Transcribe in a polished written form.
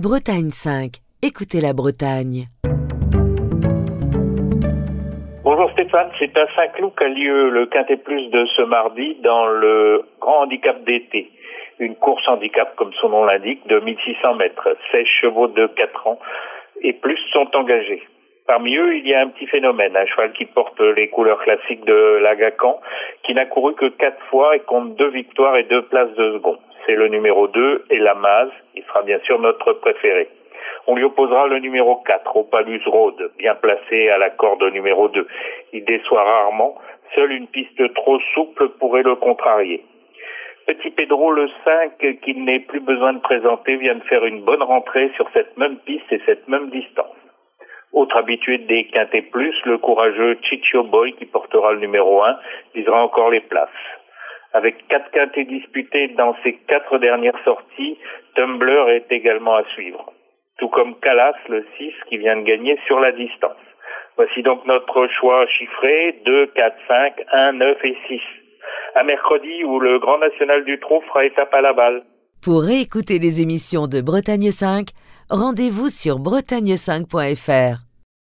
Bretagne 5. Écoutez la Bretagne. Bonjour Stéphane, c'est à Saint-Cloud qu'a lieu le Quintet Plus de ce mardi dans le Grand Handicap d'été. Une course handicap, comme son nom l'indique, de 1600 mètres. 16 chevaux de 4 ans et plus sont engagés. Parmi eux, il y a un petit phénomène, un cheval qui porte les couleurs classiques de l'Agacan, qui n'a couru que 4 fois et compte 2 victoires et 2 places de second. C'est le numéro 2 et la Maz, il sera bien sûr notre préféré. On lui opposera le numéro 4, Opalus Road, bien placé à la corde numéro 2. Il déçoit rarement, seule une piste trop souple pourrait le contrarier. Petit Pedro, le 5, qu'il n'est plus besoin de présenter, vient de faire une bonne rentrée sur cette même piste et cette même distance. Autre habitué des Quintets Plus, le courageux Chicho Boy, qui portera le numéro 1, visera encore les places. Avec 4 quintets disputés dans ses 4 dernières sorties, Tumbler est également à suivre. Tout comme Calas, le 6, qui vient de gagner sur la distance. Voici donc notre choix chiffré, 2, 4, 5, 1, 9 et 6. À mercredi où le Grand National du Trot fera étape à la balle. Pour réécouter les émissions de Bretagne 5, rendez-vous sur bretagne5.fr.